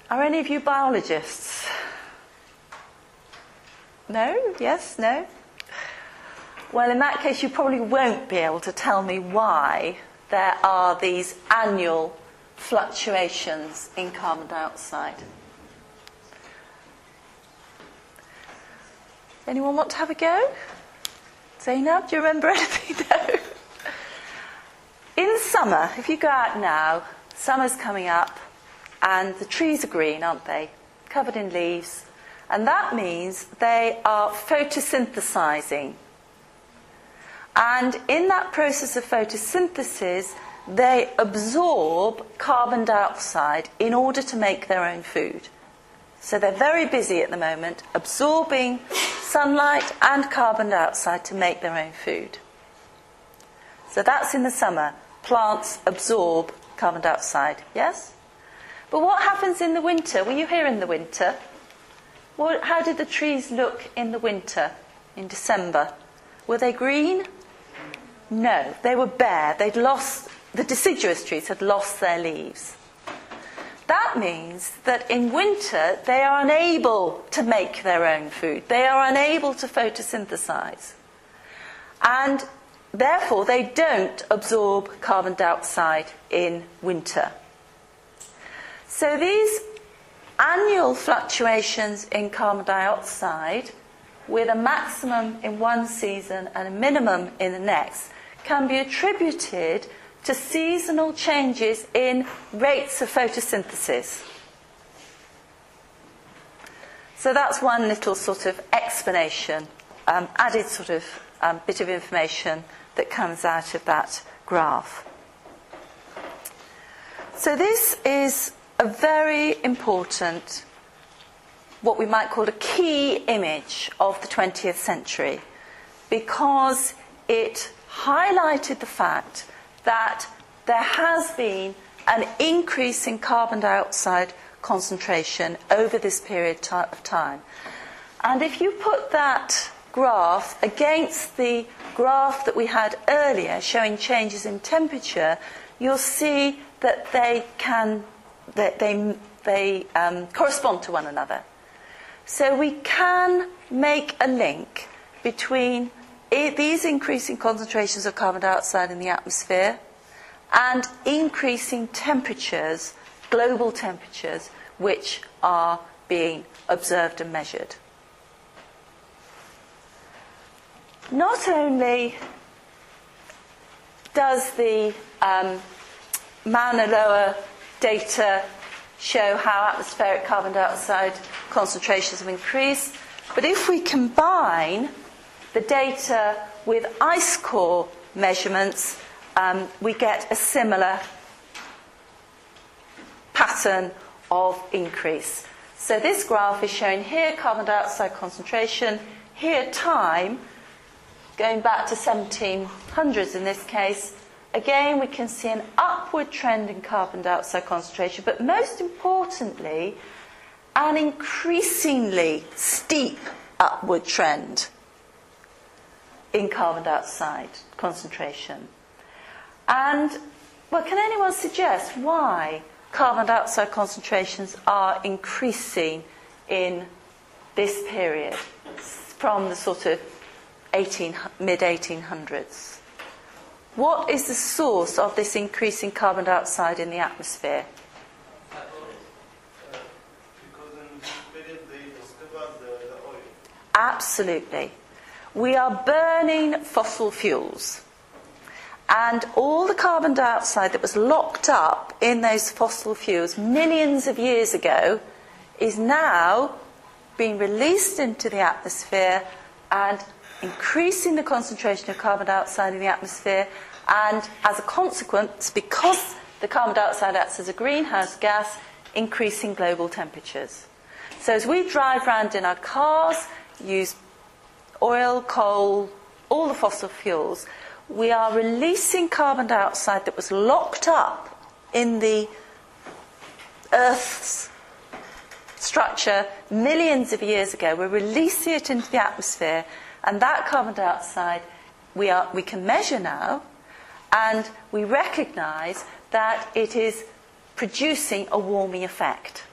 Are any of you biologists? No? Yes? No? Well, in that case, you probably won't be able to tell me why there are these annual fluctuations in carbon dioxide. Anyone want to have a go? Zainab, do you remember anything? No. In summer, if you go out now, summer's coming up, and the trees are green, aren't they? Covered in leaves. And that means they are photosynthesizing. And in that process of photosynthesis, they absorb carbon dioxide in order to make their own food. So they're very busy at the moment, absorbing sunlight and carbon dioxide to make their own food. So that's in the summer. Plants absorb carbon dioxide, yes? But what happens in the winter? Were you here in the winter? How did the trees look in the winter, in December? Were they green? No, they were bare. The deciduous trees had lost their leaves. That means that in winter they are unable to make their own food. They are unable to photosynthesize. And therefore they don't absorb carbon dioxide in winter. So these annual fluctuations in carbon dioxide, with a maximum in one season and a minimum in the next, can be attributed to seasonal changes in rates of photosynthesis. So that's one little sort of explanation, added sort of bit of information that comes out of that graph. So this is a very important, what we might call a key image of the 20th century, because it highlighted the fact that there has been an increase in carbon dioxide concentration over this period of time. And if you put that graph against the graph that we had earlier showing changes in temperature, you'll see that they correspond to one another. So we can make a link between these increasing concentrations of carbon dioxide in the atmosphere and increasing temperatures, global temperatures, which are being observed and measured. Not only does the Mauna Loa data show how atmospheric carbon dioxide concentrations have increased, but if we combine the data with ice core measurements, we get a similar pattern of increase. So this graph is showing here carbon dioxide concentration, here time, going back to 1700s in this case. Again, we can see an upward trend in carbon dioxide concentration, but most importantly, an increasingly steep upward trend in carbon dioxide concentration. And, well, can anyone suggest why carbon dioxide concentrations are increasing in this period from the sort of mid-1800s? What is the source of this increase in carbon dioxide in the atmosphere? Because in this period they discovered the oil. Absolutely. We are burning fossil fuels. And all the carbon dioxide that was locked up in those fossil fuels millions of years ago is now being released into the atmosphere and increasing the concentration of carbon dioxide in the atmosphere, and as a consequence, because the carbon dioxide acts as a greenhouse gas, increasing global temperatures. So as we drive around in our cars, use oil, coal, all the fossil fuels, we are releasing carbon dioxide that was locked up in the Earth's structure millions of years ago. We're releasing it into the atmosphere, and that carbon dioxide we can measure now, and we recognise that it is producing a warming effect.